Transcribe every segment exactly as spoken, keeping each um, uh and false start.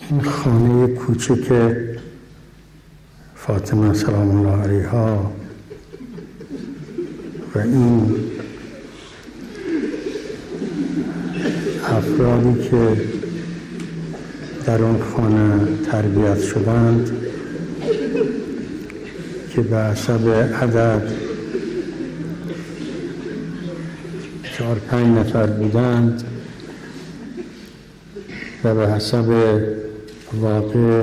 این خانه کوچک فاطمه سلام الله علیها و این افرادی که در اون خانه تربیت شدند که به حسب عدد چهار پنج نفر بودند و به حسب واقع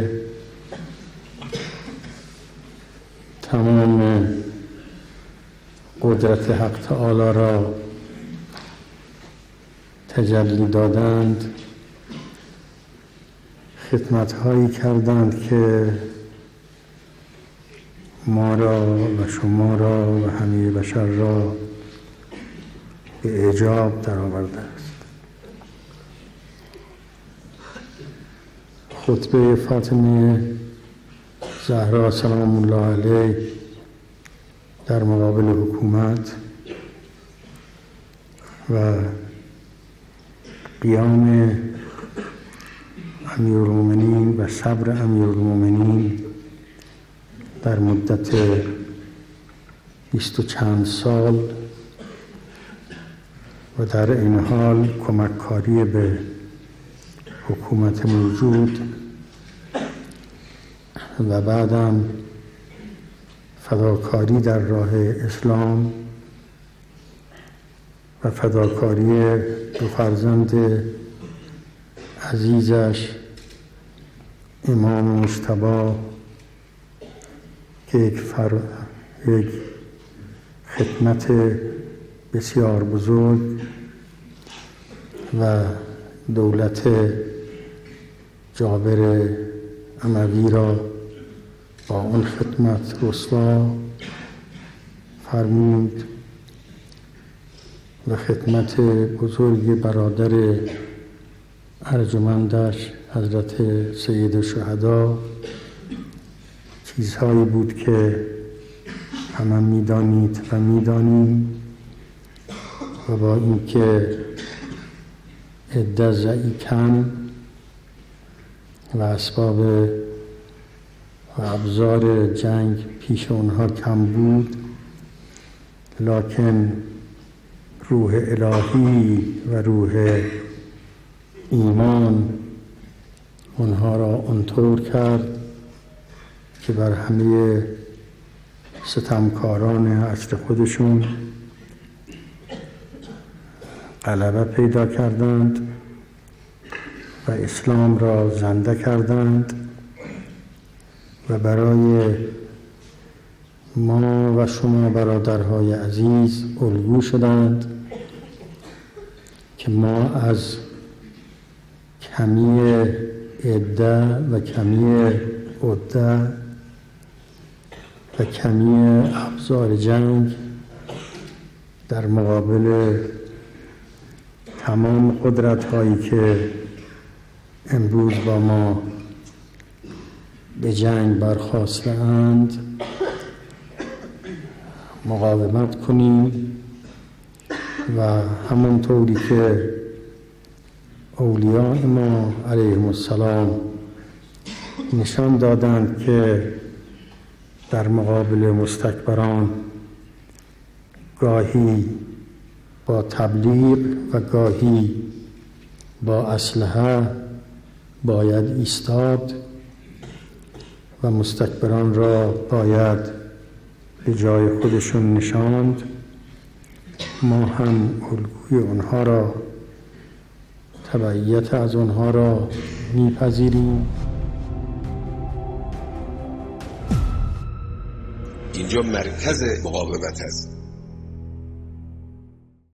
تمام قدرت حق تعالی را تجلی دادند، خدمت‌هایی کردند که ما را و شما را و همه بشر را به اعجاب در آورده است. خطبه فاطمه زهرا سلام الله علیها در مقابل حکومت و قیام امیرالمومنین و صبر امیرالمومنین در مدت بیست و چند سال و در این حال کمککاری به حکومت موجود و بعدم فداکاری در راه اسلام و فداکاری دو فرزند عزیزش امام مجتبی که یک, فر... یک خدمت بسیار بزرگ و دولت جابر اموی را با اون خدمت رسوا فرمود و خدمت بزرگ برادر ارجمندش حضرت سید شهدا چیزهایی بود که همه میدانید و میدانیم و با اینکه عده ضعیف کم و اسباب و ابزار جنگ پیش اونها کم بود، لکن روح الهی و روح ایمان اونها را اونطور کرد که بر همه ستمکاران عصر خودشون غلبه پیدا کردند و اسلام را زنده کردند و برای ما و شما برادرهای عزیز الگو شدند که ما از کمی عده و کمی عده و کمی ابزار جنگ در مقابل تمام قدرت هایی که امروز با ما به جنگ برخاسته اند مقاومت کنیم و همونطوری که اولیاء ما علیهم السلام نشان دادند که در مقابل مستکبران گاهی با تبلیغ و گاهی با اسلحه باید ایستاد و مستکبران را باید به جای خودشون نشاند. ما هم الگوی اونها را تبعیت از اونها را میپذیریم. اینجا مرکز مقاومت است.